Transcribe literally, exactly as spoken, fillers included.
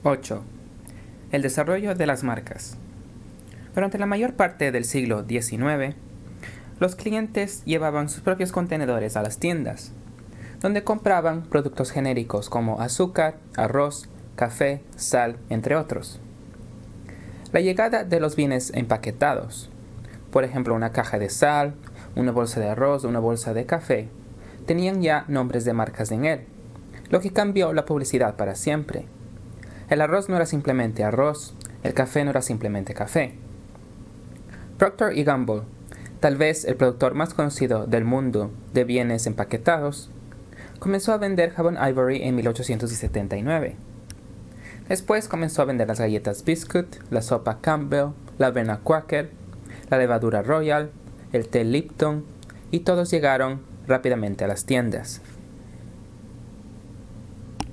ocho. El desarrollo de las marcas. Durante la mayor parte del siglo diecinueve, los clientes llevaban sus propios contenedores a las tiendas, donde compraban productos genéricos como azúcar, arroz, café, sal, entre otros. La llegada de los bienes empaquetados, por ejemplo una caja de sal, una bolsa de arroz o una bolsa de café, tenían ya nombres de marcas en él, lo que cambió la publicidad para siempre. El arroz no era simplemente arroz, el café no era simplemente café. Procter y Gamble, tal vez el productor más conocido del mundo de bienes empaquetados, comenzó a vender jabón Ivory en mil ochocientos setenta y nueve. Después comenzó a vender las galletas Biscuit, la sopa Campbell, la avena Quaker, la levadura Royal, el té Lipton, y todos llegaron rápidamente a las tiendas.